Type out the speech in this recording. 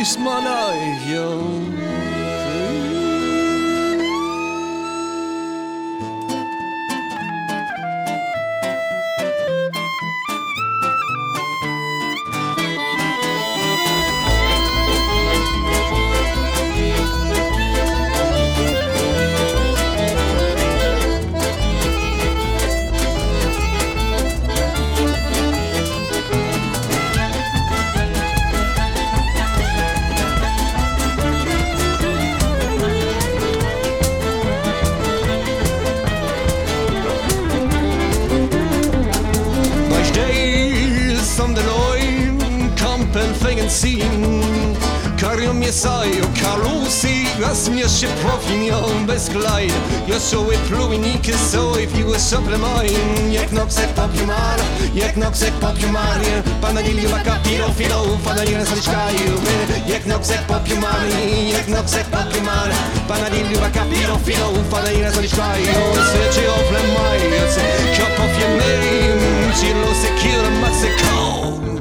Manaivion. Karium Jesai o Carlusi, was mir się powinien bez glide. Ja sobie pluwiniki so if you were supple mine. Jak noksek popumar, jak noksek popumar. Pana Liliuwa kapiro filo, pana Liliuwa saliczkaju. Jak noksek popumar, jak noksek popumar. Pana Liliuwa kapiro filo, pana Liliuwa saliczkaju. Sveći ofle majice, kjopov je merim, čilo se kira Mexico.